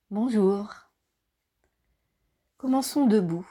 Bonjour. Commençons debout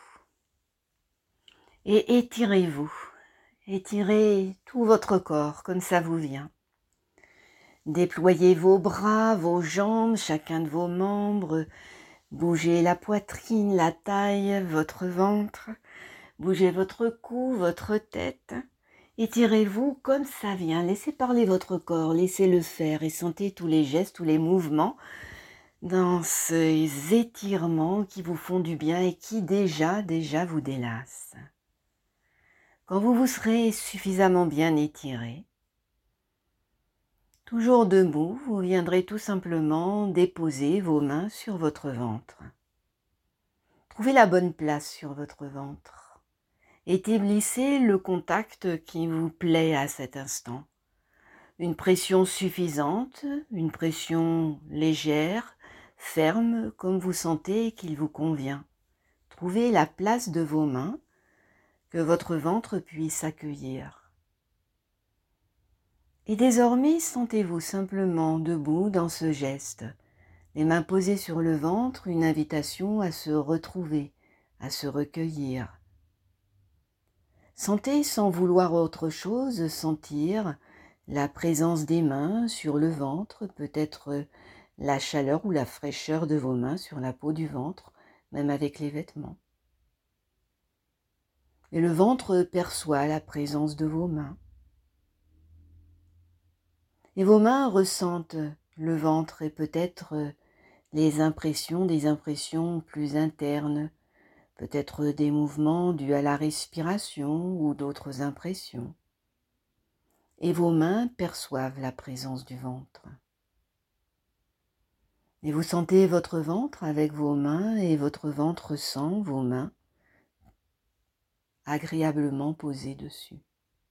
et étirez-vous. Étirez tout votre corps comme ça vous vient. Déployez vos bras, vos jambes, chacun de vos membres. Bougez la poitrine, la taille, votre ventre. Bougez votre cou, votre tête. Étirez-vous comme ça vient. Laissez parler votre corps, laissez-le faire et sentez tous les gestes, tous les mouvements dans ces étirements qui vous font du bien et qui déjà vous délassent. Quand vous vous serez suffisamment bien étiré, toujours debout, vous viendrez tout simplement déposer vos mains sur votre ventre. Trouvez la bonne place sur votre ventre. Établissez le contact qui vous plaît à cet instant. Une pression suffisante, une pression légère, ferme, comme vous sentez qu'il vous convient. Trouvez la place de vos mains que votre ventre puisse accueillir. Et désormais, sentez-vous simplement debout dans ce geste, les mains posées sur le ventre, une invitation à se retrouver, à se recueillir. Sentez sans vouloir autre chose, sentir la présence des mains sur le ventre, peut-être la chaleur ou la fraîcheur de vos mains sur la peau du ventre, même avec les vêtements. Et le ventre perçoit la présence de vos mains. Et vos mains ressentent le ventre et peut-être des impressions plus internes, peut-être des mouvements dus à la respiration ou d'autres impressions. Et vos mains perçoivent la présence du ventre. Et vous sentez votre ventre avec vos mains et votre ventre sent vos mains agréablement posées dessus.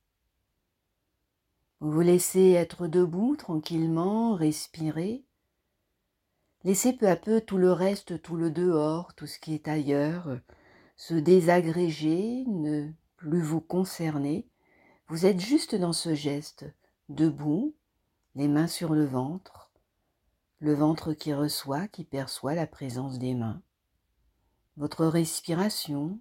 Vous vous laissez être debout tranquillement, respirer. Laissez peu à peu tout le reste, tout le dehors, tout ce qui est ailleurs, se désagréger, ne plus vous concerner. Vous êtes juste dans ce geste, debout, les mains sur le ventre qui reçoit, qui perçoit la présence des mains. Votre respiration,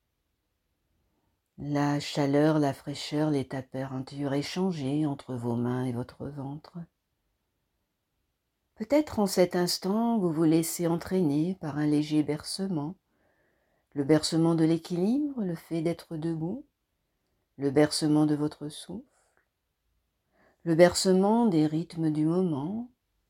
la chaleur, la fraîcheur, les températures échangées entre vos mains et votre ventre. Peut-être en cet instant, vous vous laissez entraîner par un léger bercement, le bercement de l'équilibre, le fait d'être debout, le bercement de votre souffle, le bercement des rythmes du moment.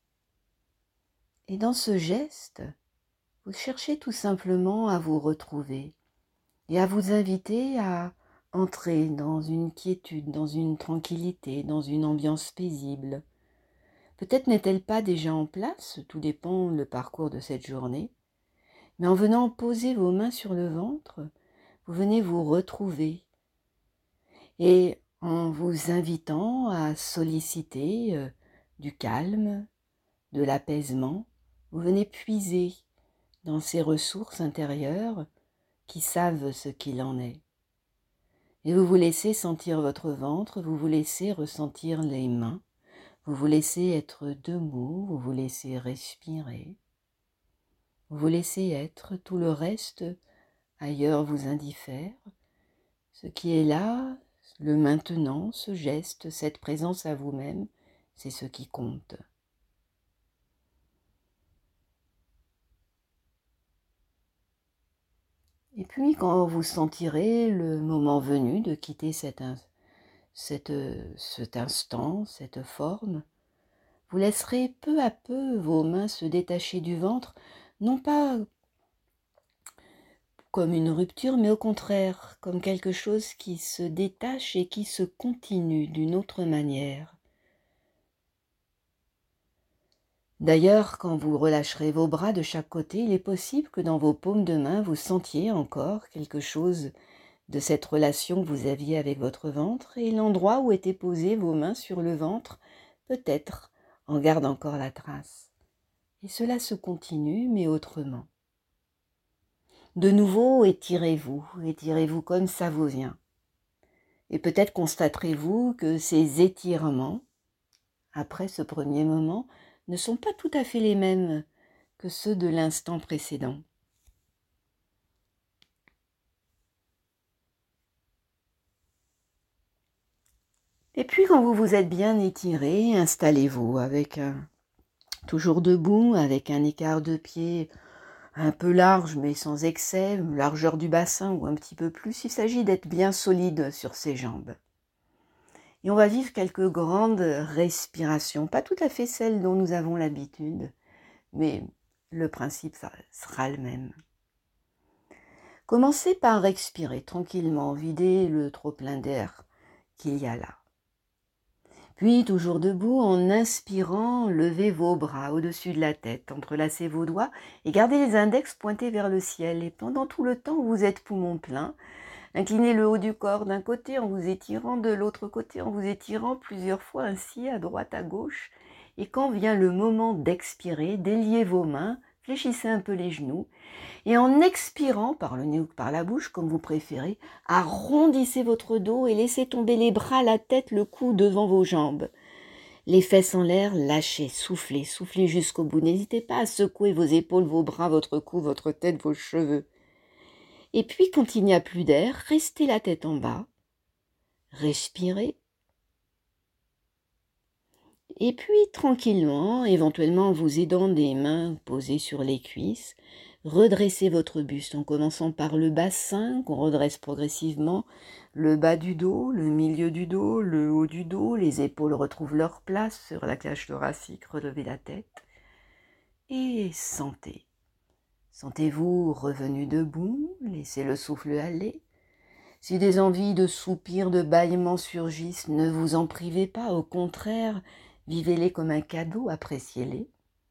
Et dans ce geste, vous cherchez tout simplement à vous retrouver et à vous inviter à entrer dans une quiétude, dans une tranquillité, dans une ambiance paisible. Peut-être n'est-elle pas déjà en place, tout dépend le parcours de cette journée, mais en venant poser vos mains sur le ventre, vous venez vous retrouver et en vous invitant à solliciter du calme, de l'apaisement, vous venez puiser dans ces ressources intérieures qui savent ce qu'il en est. Et vous vous laissez sentir votre ventre, vous vous laissez ressentir les mains, vous vous laissez être debout, vous vous laissez respirer, vous vous laissez être, tout le reste ailleurs vous indiffère. Ce qui est là, le maintenant, ce geste, cette présence à vous-même, c'est ce qui compte. Et puis quand vous sentirez le moment venu de quitter cet instant, cette forme, vous laisserez peu à peu vos mains se détacher du ventre, non pas comme une rupture, mais au contraire, comme quelque chose qui se détache et qui se continue d'une autre manière. D'ailleurs, quand vous relâcherez vos bras de chaque côté, il est possible que dans vos paumes de main, vous sentiez encore quelque chose de cette relation que vous aviez avec votre ventre et l'endroit où étaient posées vos mains sur le ventre, peut-être en garde encore la trace. Et cela se continue, mais autrement. De nouveau, étirez-vous comme ça vous vient. Et peut-être constaterez-vous que ces étirements, après ce premier moment, ne sont pas tout à fait les mêmes que ceux de l'instant précédent. Et puis quand vous vous êtes bien étiré, installez-vous avec toujours debout, avec un écart de pied un peu large mais sans excès, largeur du bassin ou un petit peu plus. Il s'agit d'être bien solide sur ses jambes. Et on va vivre quelques grandes respirations, pas tout à fait celles dont nous avons l'habitude, mais le principe ça sera le même. Commencez par expirer tranquillement, vider le trop-plein d'air qu'il y a là. Puis, toujours debout, en inspirant, levez vos bras au-dessus de la tête, entrelacez vos doigts et gardez les index pointés vers le ciel. Et pendant tout le temps, vous êtes poumon plein. Inclinez le haut du corps d'un côté en vous étirant, de l'autre côté en vous étirant plusieurs fois ainsi, à droite, à gauche. Et quand vient le moment d'expirer, déliez vos mains, fléchissez un peu les genoux. Et en expirant, par le nez ou par la bouche, comme vous préférez, arrondissez votre dos et laissez tomber les bras, la tête, le cou devant vos jambes. Les fesses en l'air, lâchez, soufflez, soufflez jusqu'au bout. N'hésitez pas à secouer vos épaules, vos bras, votre cou, votre tête, vos cheveux. Et puis, quand il n'y a plus d'air, restez la tête en bas, respirez. Et puis, tranquillement, éventuellement en vous aidant des mains posées sur les cuisses, redressez votre buste en commençant par le bassin qu'on redresse progressivement, le bas du dos, le milieu du dos, le haut du dos, les épaules retrouvent leur place sur la cage thoracique, relevez la tête et sentez. Sentez-vous revenu debout, laissez le souffle aller. Si des envies de soupirs, de bâillements surgissent, ne vous en privez pas, au contraire, vivez-les comme un cadeau, appréciez-les.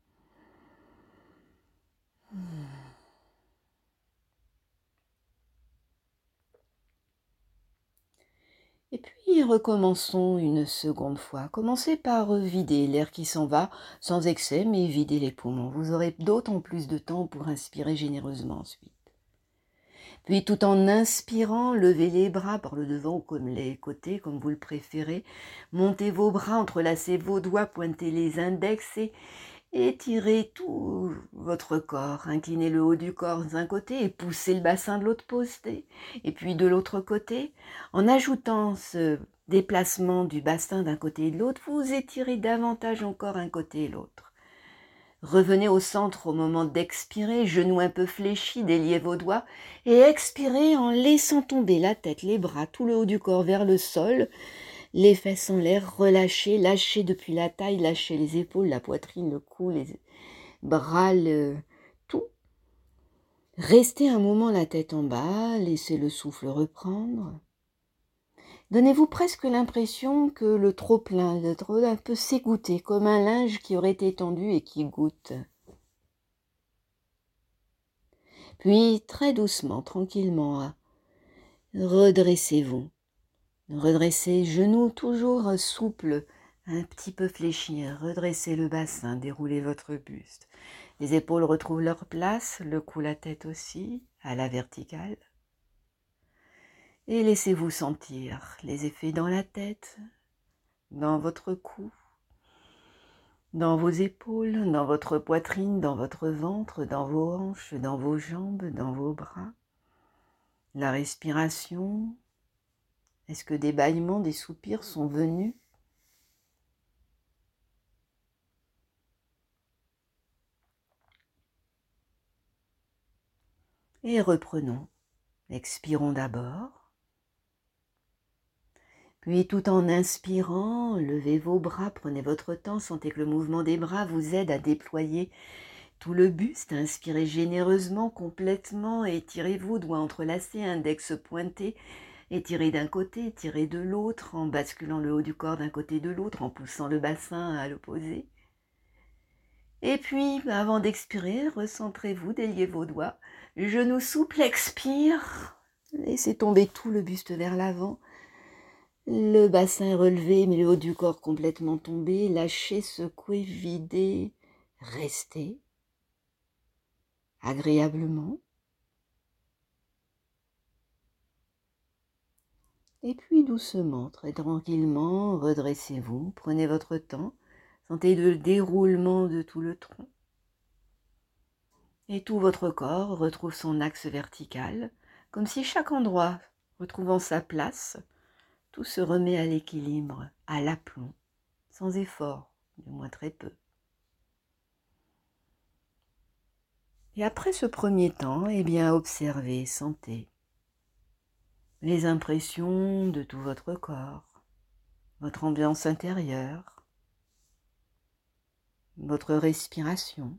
Et puis recommençons une seconde fois. Commencez par vider l'air qui s'en va, sans excès, mais videz les poumons. Vous aurez d'autant plus de temps pour inspirer généreusement ensuite. Puis tout en inspirant, levez les bras par le devant ou comme les côtés, comme vous le préférez. Montez vos bras, entrelacez vos doigts, pointez les index et étirez tout votre corps. Inclinez le haut du corps d'un côté et poussez le bassin de l'autre côté. Et puis de l'autre côté, en ajoutant ce déplacement du bassin d'un côté et de l'autre, vous étirez davantage encore un côté et l'autre. Revenez au centre au moment d'expirer, genoux un peu fléchis, déliez vos doigts et expirez en laissant tomber la tête, les bras, tout le haut du corps vers le sol, les fesses en l'air, relâchez, lâchez depuis la taille, lâchez les épaules, la poitrine, le cou, les bras, tout. Restez un moment la tête en bas, laissez le souffle reprendre. Donnez-vous presque l'impression que le trop-plein, un peu s'égoutter, comme un linge qui aurait été tendu et qui goutte. Puis, très doucement, tranquillement, redressez-vous. Redressez genoux toujours souples, un petit peu fléchis. Redressez le bassin, déroulez votre buste. Les épaules retrouvent leur place, le cou, la tête aussi, à la verticale. Et laissez-vous sentir les effets dans la tête, dans votre cou, dans vos épaules, dans votre poitrine, dans votre ventre, dans vos hanches, dans vos jambes, dans vos bras. La respiration. Est-ce que des bâillements, des soupirs sont venus? Et reprenons. Expirons d'abord. Puis tout en inspirant, levez vos bras, prenez votre temps, sentez que le mouvement des bras vous aide à déployer tout le buste. Inspirez généreusement, complètement, étirez-vous, doigts entrelacés, index pointé. Étirez d'un côté, étirez de l'autre, en basculant le haut du corps d'un côté de l'autre, en poussant le bassin à l'opposé. Et puis, avant d'expirer, recentrez-vous, déliez vos doigts. Genoux souples, expire. Laissez tomber tout le buste vers l'avant. Le bassin est relevé, mais le haut du corps complètement tombé. Lâchez, secouez, videz. Restez agréablement. Et puis doucement, très tranquillement, redressez-vous. Prenez votre temps. Sentez le déroulement de tout le tronc. Et tout votre corps retrouve son axe vertical, comme si chaque endroit, retrouvant sa place, tout se remet à l'équilibre, à l'aplomb, sans effort, du moins très peu. Et après ce premier temps, eh bien, observez, sentez les impressions de tout votre corps, votre ambiance intérieure, votre respiration.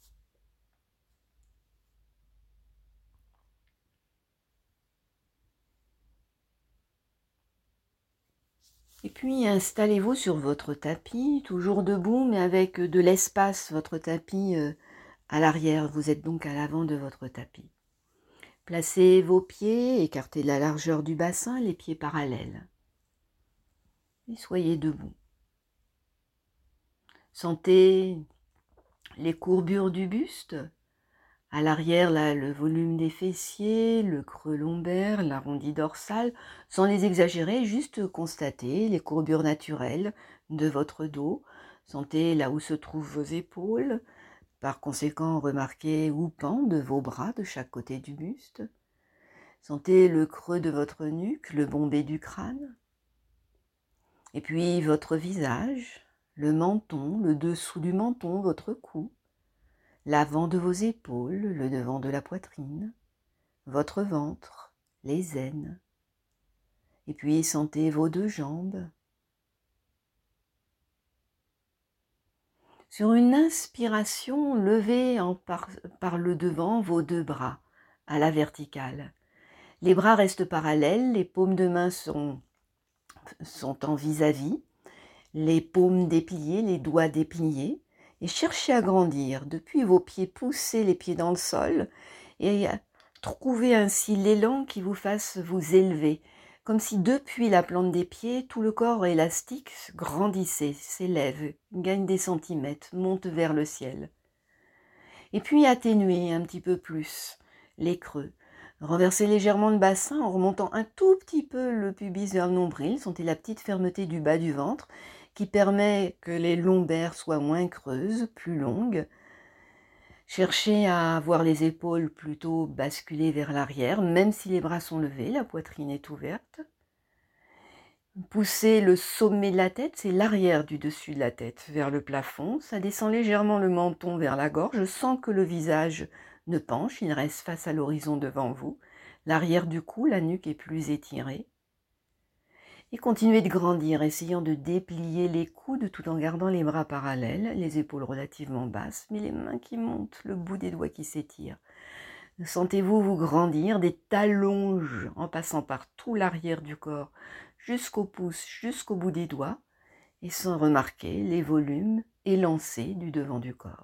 Et puis installez-vous sur votre tapis, toujours debout, mais avec de l'espace, votre tapis à l'arrière. Vous êtes donc à l'avant de votre tapis. Placez vos pieds, écartez la largeur du bassin, les pieds parallèles. Et soyez debout. Sentez les courbures du buste. À l'arrière, là, le volume des fessiers, le creux lombaire, l'arrondi dorsal, sans les exagérer, juste constater les courbures naturelles de votre dos. Sentez là où se trouvent vos épaules. Par conséquent, remarquez où pendent vos bras de chaque côté du buste. Sentez le creux de votre nuque, le bombé du crâne. Et puis votre visage, le menton, le dessous du menton, votre cou. L'avant de vos épaules, le devant de la poitrine, votre ventre, les aines. Et puis sentez vos deux jambes. Sur une inspiration, levez par le devant vos deux bras à la verticale. Les bras restent parallèles, les paumes de main sont en vis-à-vis, les paumes dépliées, les doigts dépliés. Et cherchez à grandir. Depuis vos pieds, poussez les pieds dans le sol et trouvez ainsi l'élan qui vous fasse vous élever. Comme si depuis la plante des pieds, tout le corps élastique grandissait, s'élève, gagne des centimètres, monte vers le ciel. Et puis atténuez un petit peu plus les creux. Renversez légèrement le bassin en remontant un tout petit peu le pubis vers le nombril. Sentez la petite fermeté du bas du ventre qui permet que les lombaires soient moins creuses, plus longues. Cherchez à avoir les épaules plutôt basculées vers l'arrière, même si les bras sont levés, la poitrine est ouverte. Poussez le sommet de la tête, c'est l'arrière du dessus de la tête, vers le plafond. Ça descend légèrement le menton vers la gorge, sans que le visage ne penche, il reste face à l'horizon devant vous. L'arrière du cou, la nuque est plus étirée. Et continuez de grandir, essayant de déplier les coudes tout en gardant les bras parallèles, les épaules relativement basses, mais les mains qui montent, le bout des doigts qui s'étire. Sentez-vous vous grandir, des talonges en passant par tout l'arrière du corps, jusqu'au pouce, jusqu'au bout des doigts, et sans remarquer les volumes élancés du devant du corps.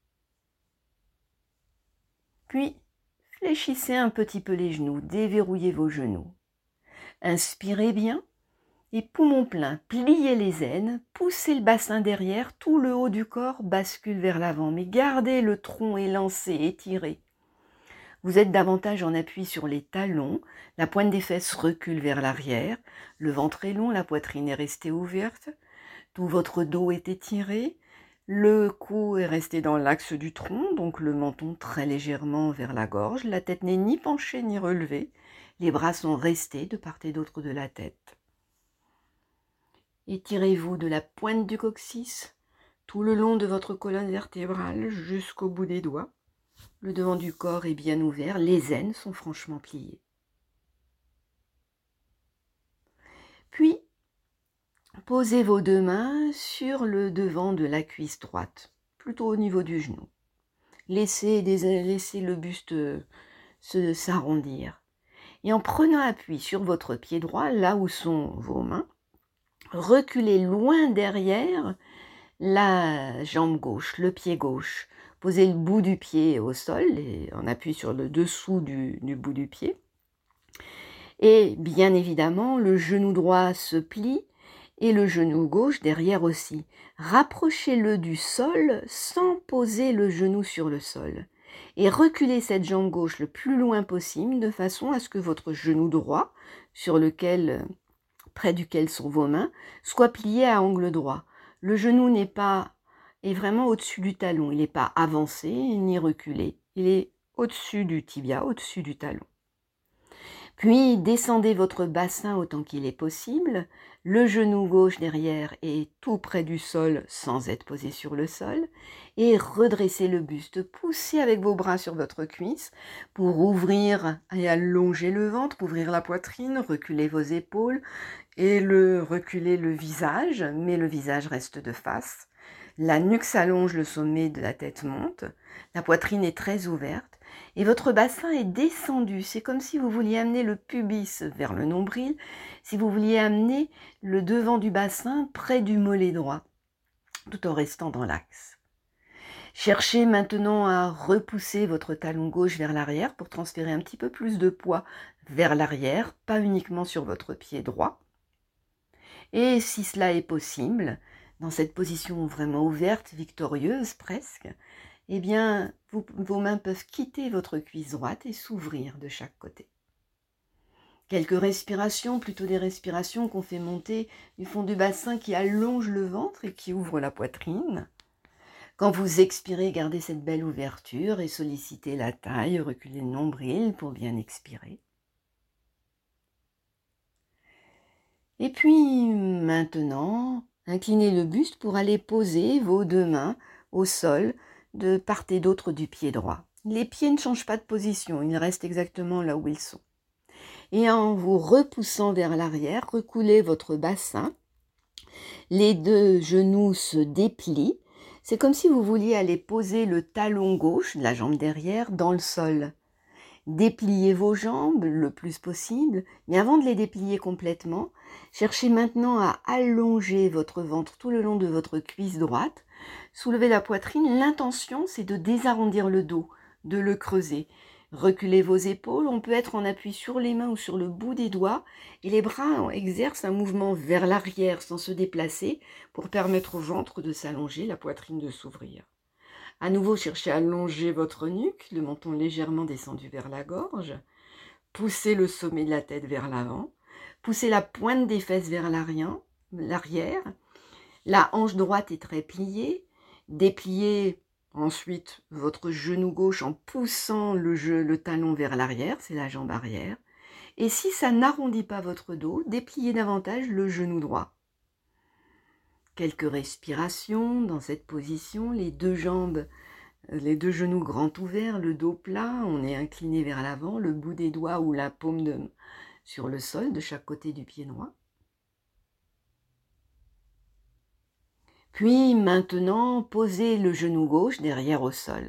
Puis, fléchissez un petit peu les genoux, déverrouillez vos genoux. Inspirez bien. Et poumon plein, pliez les aines, poussez le bassin derrière, tout le haut du corps bascule vers l'avant, mais gardez le tronc élancé, étiré. Vous êtes davantage en appui sur les talons, la pointe des fesses recule vers l'arrière, le ventre est long, la poitrine est restée ouverte, tout votre dos est étiré, le cou est resté dans l'axe du tronc, donc le menton très légèrement vers la gorge, la tête n'est ni penchée ni relevée, les bras sont restés de part et d'autre de la tête. Étirez-vous de la pointe du coccyx, tout le long de votre colonne vertébrale jusqu'au bout des doigts. Le devant du corps est bien ouvert, les aines sont franchement pliées. Puis, posez vos deux mains sur le devant de la cuisse droite, plutôt au niveau du genou. Laissez le buste s'arrondir. Et en prenant appui sur votre pied droit, là où sont vos mains, reculez loin derrière la jambe gauche, le pied gauche. Posez le bout du pied au sol et on appuie sur le dessous du bout du pied. Et bien évidemment, le genou droit se plie et le genou gauche derrière aussi. Rapprochez-le du sol sans poser le genou sur le sol. Et reculez cette jambe gauche le plus loin possible de façon à ce que votre genou droit, près duquel sont vos mains, soit plié à angle droit. Le genou est vraiment au-dessus du talon, il n'est pas avancé ni reculé, il est au-dessus du tibia, au-dessus du talon. Puis descendez votre bassin autant qu'il est possible, le genou gauche derrière est tout près du sol sans être posé sur le sol, et redressez le buste, poussez avec vos bras sur votre cuisse pour ouvrir et allonger le ventre, ouvrir la poitrine, reculer vos épaules et reculer le visage, mais le visage reste de face. La nuque s'allonge, le sommet de la tête monte, la poitrine est très ouverte et votre bassin est descendu. C'est comme si vous vouliez amener le pubis vers le nombril, si vous vouliez amener le devant du bassin près du mollet droit, tout en restant dans l'axe. Cherchez maintenant à repousser votre talon gauche vers l'arrière pour transférer un petit peu plus de poids vers l'arrière, pas uniquement sur votre pied droit. Et si cela est possible, dans cette position vraiment ouverte, victorieuse presque, eh bien, vos mains peuvent quitter votre cuisse droite et s'ouvrir de chaque côté. Quelques respirations, plutôt des respirations qu'on fait monter du fond du bassin qui allonge le ventre et qui ouvre la poitrine. Quand vous expirez, gardez cette belle ouverture et sollicitez la taille, reculez le nombril pour bien expirer. Et puis maintenant, inclinez le buste pour aller poser vos deux mains au sol de part et d'autre du pied droit. Les pieds ne changent pas de position, ils restent exactement là où ils sont. Et en vous repoussant vers l'arrière, recoulez votre bassin. Les deux genoux se déplient. C'est comme si vous vouliez aller poser le talon gauche de la jambe derrière dans le sol. Dépliez vos jambes le plus possible, mais avant de les déplier complètement, cherchez maintenant à allonger votre ventre tout le long de votre cuisse droite, soulevez la poitrine, l'intention c'est de désarrondir le dos, de le creuser. Reculez vos épaules, on peut être en appui sur les mains ou sur le bout des doigts, et les bras exercent un mouvement vers l'arrière sans se déplacer pour permettre au ventre de s'allonger, la poitrine de s'ouvrir. À nouveau, cherchez à allonger votre nuque, le menton légèrement descendu vers la gorge. Poussez le sommet de la tête vers l'avant. Poussez la pointe des fesses vers l'arrière. La hanche droite est très pliée. Dépliez ensuite votre genou gauche en poussant le talon vers l'arrière, c'est la jambe arrière. Et si ça n'arrondit pas votre dos, dépliez davantage le genou droit. Quelques respirations dans cette position, les deux genoux grands ouverts, le dos plat, on est incliné vers l'avant, le bout des doigts ou la paume sur le sol de chaque côté du pied droit. Puis maintenant, posez le genou gauche derrière au sol.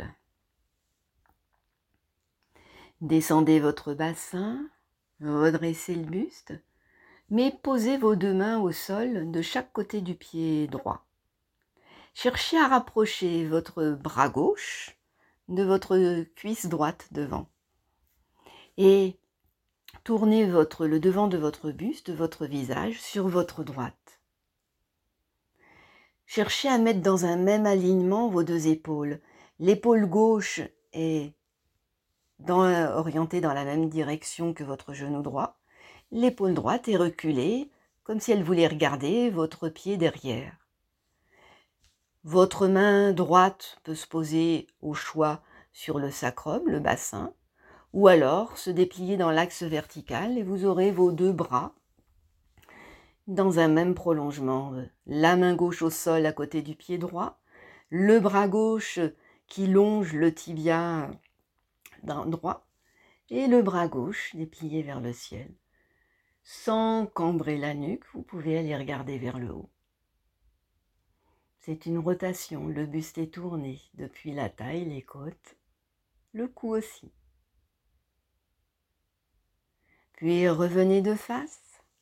Descendez votre bassin, redressez le buste, mais posez vos deux mains au sol de chaque côté du pied droit. Cherchez à rapprocher votre bras gauche de votre cuisse droite devant. Et tournez le devant de votre buste, de votre visage, sur votre droite. Cherchez à mettre dans un même alignement vos deux épaules. L'épaule gauche est orientée dans la même direction que votre genou droit. L'épaule droite est reculée, comme si elle voulait regarder votre pied derrière. Votre main droite peut se poser au choix sur le sacrum, le bassin, ou alors se déplier dans l'axe vertical et vous aurez vos deux bras dans un même prolongement. La main gauche au sol à côté du pied droit, le bras gauche qui longe le tibia droit et le bras gauche déplié vers le ciel. Sans cambrer la nuque, vous pouvez aller regarder vers le haut. C'est une rotation, le buste est tourné depuis la taille, les côtes, le cou aussi. Puis revenez de face.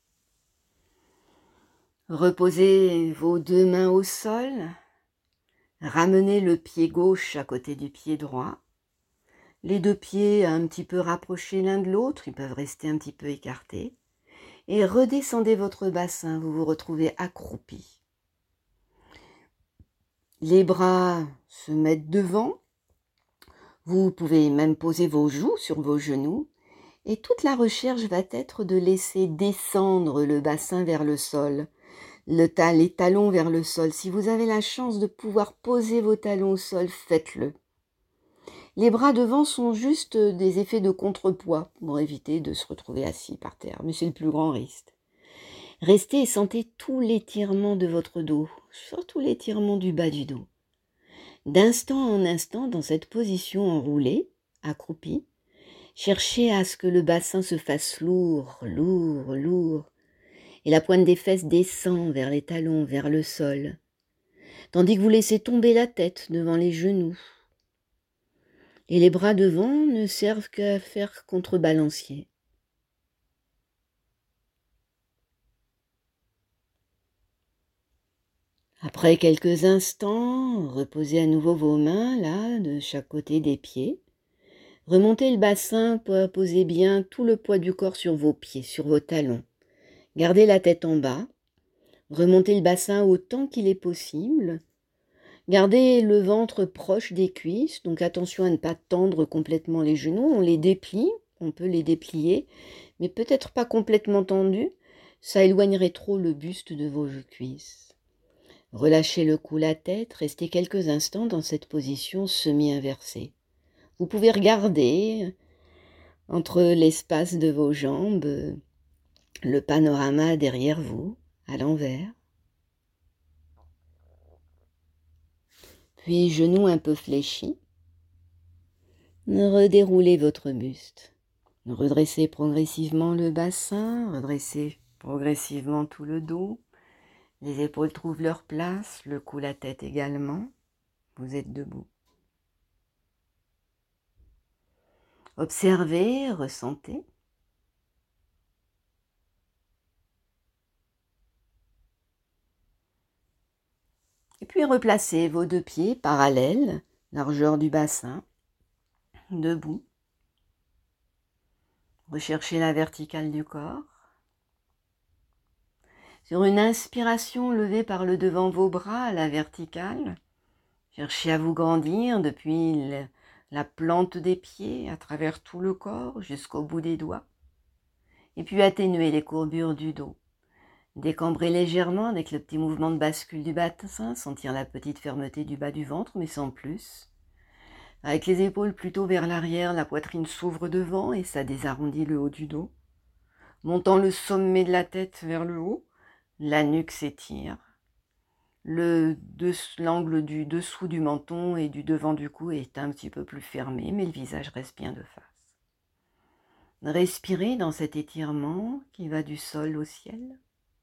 Reposez vos deux mains au sol. Ramenez le pied gauche à côté du pied droit. Les deux pieds un petit peu rapprochés l'un de l'autre, ils peuvent rester un petit peu écartés. Et redescendez votre bassin, vous vous retrouvez accroupi. Les bras se mettent devant. Vous pouvez même poser vos joues sur vos genoux. Et toute la recherche va être de laisser descendre le bassin vers le sol, les talons vers le sol. Si vous avez la chance de pouvoir poser vos talons au sol, faites-le. Les bras devant sont juste des effets de contrepoids pour éviter de se retrouver assis par terre, mais c'est le plus grand risque. Restez et sentez tout l'étirement de votre dos, surtout l'étirement du bas du dos. D'instant en instant, dans cette position enroulée, accroupie, cherchez à ce que le bassin se fasse lourd, lourd, lourd, et la pointe des fesses descend vers les talons, vers le sol, tandis que vous laissez tomber la tête devant les genoux. Et les bras devant ne servent qu'à faire contrebalancier. Après quelques instants, reposez à nouveau vos mains, là, de chaque côté des pieds. Remontez le bassin pour poser bien tout le poids du corps sur vos pieds, sur vos talons. Gardez la tête en bas. Remontez le bassin autant qu'il est possible. Gardez le ventre proche des cuisses, donc attention à ne pas tendre complètement les genoux. On les déplie, on peut les déplier, mais peut-être pas complètement tendus. Ça éloignerait trop le buste de vos cuisses. Relâchez le cou, la tête, restez quelques instants dans cette position semi-inversée. Vous pouvez regarder entre l'espace de vos jambes le panorama derrière vous, à l'envers. Puis genoux un peu fléchis. Redéroulez votre buste. Redressez progressivement le bassin, redressez progressivement tout le dos. Les épaules trouvent leur place, le cou, la tête également. Vous êtes debout. Observez, ressentez. Et puis replacez vos deux pieds parallèles, largeur du bassin, debout. Recherchez la verticale du corps. Sur une inspiration, levez par le devant vos bras à la verticale. Cherchez à vous grandir depuis la plante des pieds, à travers tout le corps, jusqu'au bout des doigts. Et puis atténuez les courbures du dos. Décambrez légèrement avec le petit mouvement de bascule du bassin, sentir la petite fermeté du bas du ventre, mais sans plus. Avec les épaules plutôt vers l'arrière, la poitrine s'ouvre devant et ça désarrondit le haut du dos. Montant le sommet de la tête vers le haut, la nuque s'étire. L'angle du dessous du menton et du devant du cou est un petit peu plus fermé, mais le visage reste bien de face. Respirez dans cet étirement qui va du sol au ciel.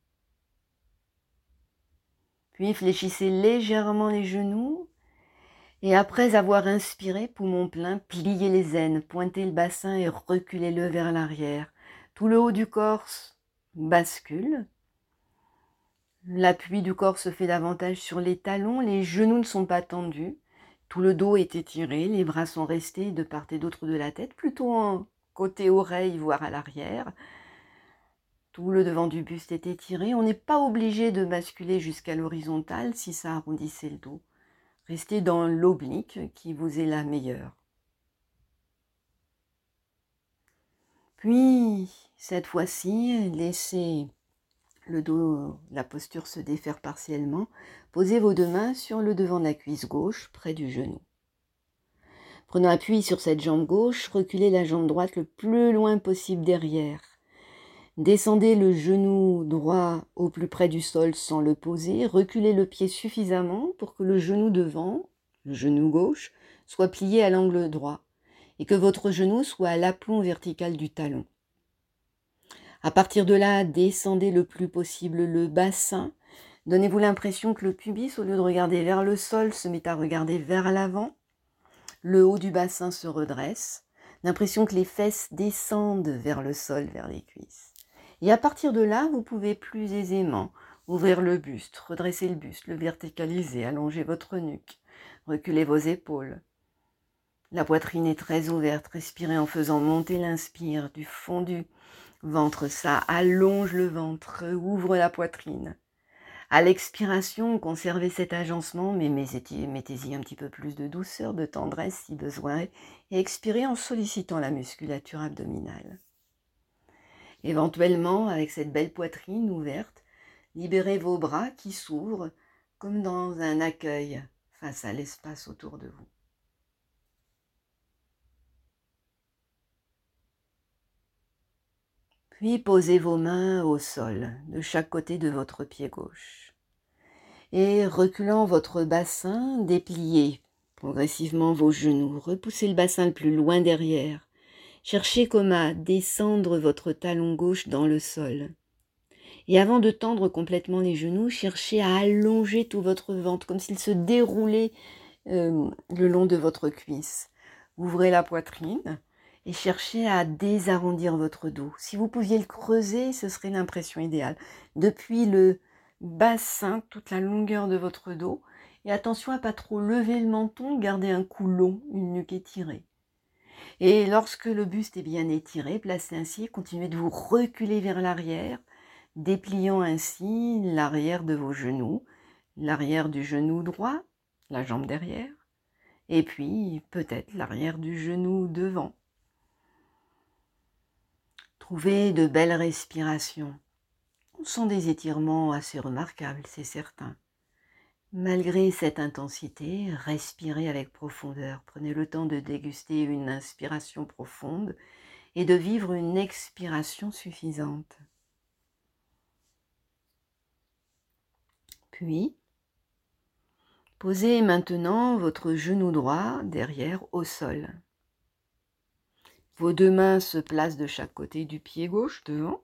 Puis fléchissez légèrement les genoux et après avoir inspiré, poumon plein, pliez les aines, pointez le bassin et reculez-le vers l'arrière. Tout le haut du corps bascule. L'appui du corps se fait davantage sur les talons, les genoux ne sont pas tendus, tout le dos est étiré, les bras sont restés de part et d'autre de la tête, plutôt en côté oreille, voire à l'arrière. Tout le devant du buste est étiré, on n'est pas obligé de basculer jusqu'à l'horizontale si ça arrondissait le dos. Restez dans l'oblique qui vous est la meilleure. Puis, cette fois-ci, laissez le dos, la posture se défaire partiellement. Posez vos deux mains sur le devant de la cuisse gauche, près du genou. Prenant appui sur cette jambe gauche, reculez la jambe droite le plus loin possible derrière. Descendez le genou droit au plus près du sol sans le poser. Reculez le pied suffisamment pour que le genou devant, le genou gauche, soit plié à l'angle droit et que votre genou soit à l'aplomb vertical du talon. À partir de là, descendez le plus possible le bassin. Donnez-vous l'impression que le pubis, au lieu de regarder vers le sol, se met à regarder vers l'avant. Le haut du bassin se redresse. L'impression que les fesses descendent vers le sol, vers les cuisses. Et à partir de là, vous pouvez plus aisément ouvrir le buste, redresser le buste, le verticaliser, allonger votre nuque, reculer vos épaules. La poitrine est très ouverte, respirez en faisant monter l'inspire du fond du ventre, ça allonge le ventre, ouvre la poitrine. À l'expiration, conservez cet agencement, mais mettez-y un petit peu plus de douceur, de tendresse si besoin, et expirez en sollicitant la musculature abdominale. Éventuellement, avec cette belle poitrine ouverte, libérez vos bras qui s'ouvrent comme dans un accueil face à l'espace autour de vous. Puis posez vos mains au sol, de chaque côté de votre pied gauche. Et reculant votre bassin, dépliez progressivement vos genoux. Repoussez le bassin le plus loin derrière. Cherchez comme à descendre votre talon gauche dans le sol. Et avant de tendre complètement les genoux, cherchez à allonger tout votre ventre, comme s'il se déroulait le long de votre cuisse. Ouvrez la poitrine et cherchez à désarrondir votre dos. Si vous pouviez le creuser, ce serait l'impression idéale. Depuis le bassin, toute la longueur de votre dos. Et attention à pas trop lever le menton, gardez un cou long, une nuque étirée. Et lorsque le buste est bien étiré, placé ainsi, continuez de vous reculer vers l'arrière, dépliant ainsi l'arrière de vos genoux, l'arrière du genou droit, la jambe derrière, et puis peut-être l'arrière du genou devant. Trouvez de belles respirations. Ce sont des étirements assez remarquables, c'est certain. Malgré cette intensité, respirez avec profondeur. Prenez le temps de déguster une inspiration profonde et de vivre une expiration suffisante. Puis, posez maintenant votre genou droit derrière au sol. Vos deux mains se placent de chaque côté du pied gauche devant.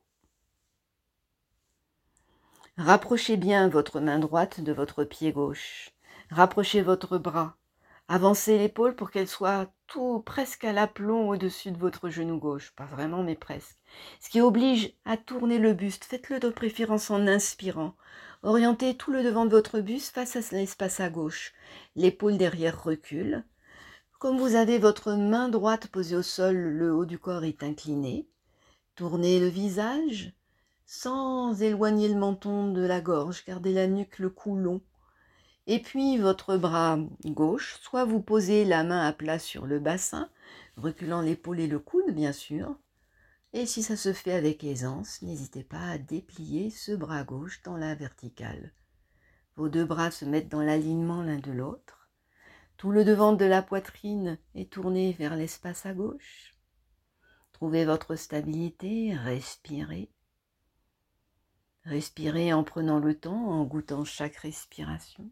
Rapprochez bien votre main droite de votre pied gauche. Rapprochez votre bras. Avancez l'épaule pour qu'elle soit tout presque à l'aplomb au-dessus de votre genou gauche. Pas vraiment, mais presque. Ce qui oblige à tourner le buste. Faites-le de préférence en inspirant. Orientez tout le devant de votre buste face à l'espace à gauche. L'épaule derrière recule. Comme vous avez votre main droite posée au sol, le haut du corps est incliné. Tournez le visage sans éloigner le menton de la gorge. Gardez la nuque, le cou long. Et puis votre bras gauche, soit vous posez la main à plat sur le bassin, reculant l'épaule et le coude bien sûr. Et si ça se fait avec aisance, n'hésitez pas à déplier ce bras gauche dans la verticale. Vos deux bras se mettent dans l'alignement l'un de l'autre. Tout le devant de la poitrine est tourné vers l'espace à gauche. Trouvez votre stabilité, respirez. Respirez en prenant le temps, en goûtant chaque respiration.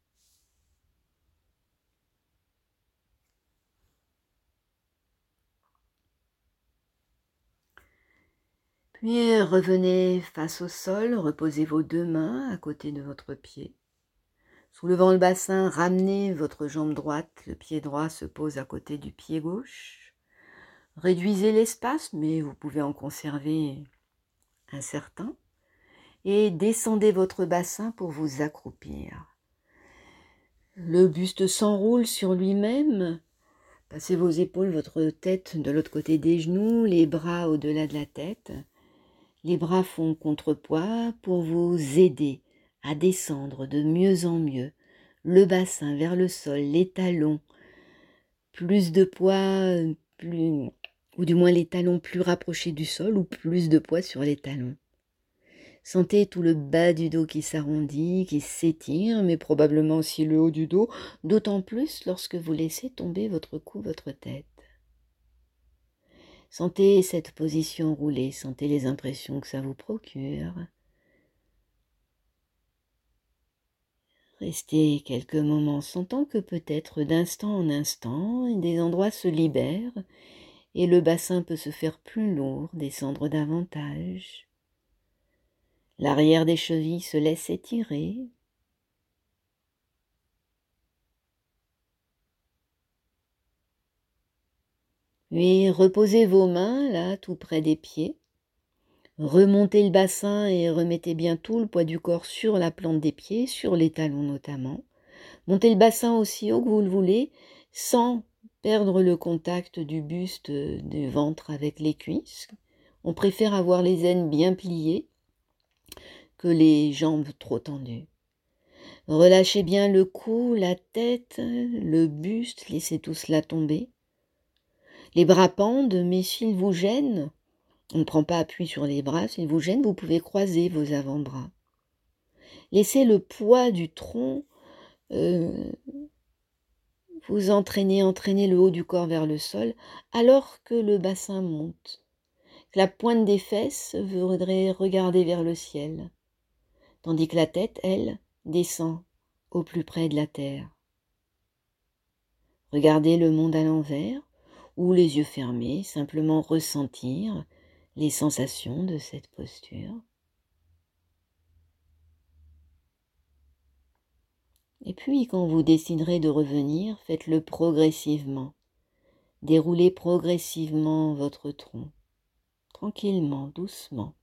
Puis revenez face au sol, reposez vos deux mains à côté de votre pied. Soulevant le bassin, ramenez votre jambe droite, le pied droit se pose à côté du pied gauche. Réduisez l'espace, mais vous pouvez en conserver un certain. Et descendez votre bassin pour vous accroupir. Le buste s'enroule sur lui-même. Passez vos épaules, votre tête de l'autre côté des genoux, les bras au-delà de la tête. Les bras font contrepoids pour vous aider à descendre de mieux en mieux. Le bassin vers le sol, les talons. Plus de poids, ou du moins les talons plus rapprochés du sol ou plus de poids sur les talons. Sentez tout le bas du dos qui s'arrondit, qui s'étire, mais probablement aussi le haut du dos, d'autant plus lorsque vous laissez tomber votre cou, votre tête. Sentez cette position roulée, sentez les impressions que ça vous procure. Restez quelques moments, sentant que peut-être d'instant en instant, des endroits se libèrent et le bassin peut se faire plus lourd, descendre davantage. L'arrière des chevilles se laisse étirer. Puis reposez vos mains là, tout près des pieds. Remontez le bassin et remettez bien tout le poids du corps sur la plante des pieds, sur les talons notamment. Montez le bassin aussi haut que vous le voulez, sans perdre le contact du buste, du ventre avec les cuisses. On préfère avoir les aines bien pliées que les jambes trop tendues. Relâchez bien le cou, la tête, le buste, laissez tout cela tomber. Les bras pendent, mais s'ils vous gênent, on ne prend pas appui sur les bras, s'ils vous gênent, vous pouvez croiser vos avant-bras. Laissez le poids du tronc vous entraîner le haut du corps vers le sol, alors que le bassin monte. La pointe des fesses voudrait regarder vers le ciel, tandis que la tête, elle, descend au plus près de la terre. Regardez le monde à l'envers, ou les yeux fermés, simplement ressentir les sensations de cette posture. Et puis, quand vous déciderez de revenir, faites-le progressivement. Déroulez progressivement votre tronc, tranquillement, doucement.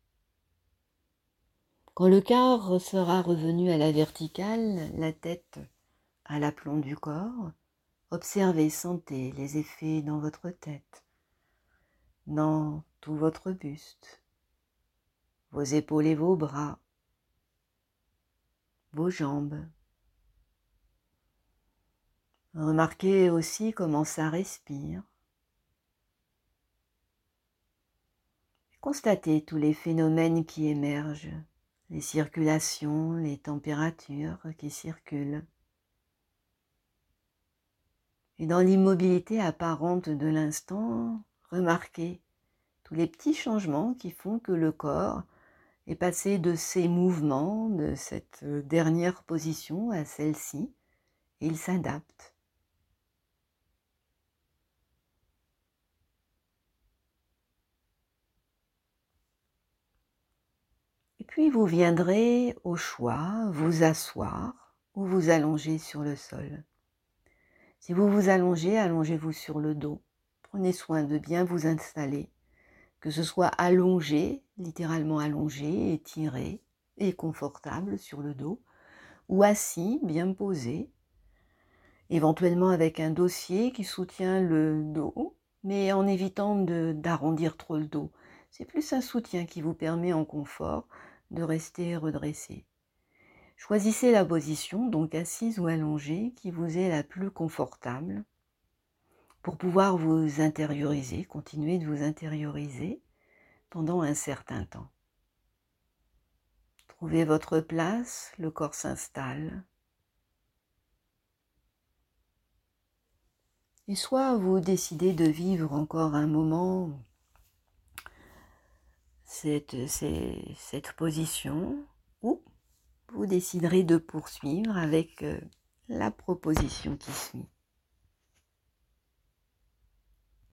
Quand le corps sera revenu à la verticale, la tête à l'aplomb du corps, observez, sentez les effets dans votre tête, dans tout votre buste, vos épaules et vos bras, vos jambes. Remarquez aussi comment ça respire. Constatez tous les phénomènes qui émergent, les circulations, les températures qui circulent. Et dans l'immobilité apparente de l'instant, remarquez tous les petits changements qui font que le corps est passé de ces mouvements, de cette dernière position à celle-ci, et il s'adapte. Et puis vous viendrez au choix vous asseoir ou vous allonger sur le sol. Si vous vous allongez, allongez-vous sur le dos. Prenez soin de bien vous installer, que ce soit allongé, littéralement allongé, étiré et confortable sur le dos, ou assis, bien posé, éventuellement avec un dossier qui soutient le dos, mais en évitant d'arrondir trop le dos. C'est plus un soutien qui vous permet en confort de rester redressé. Choisissez la position, donc assise ou allongée, qui vous est la plus confortable pour pouvoir vous intérioriser, continuer de vous intérioriser pendant un certain temps. Trouvez votre place, le corps s'installe. Et soit vous décidez de vivre encore un moment cette position, ou vous déciderez de poursuivre avec la proposition qui suit.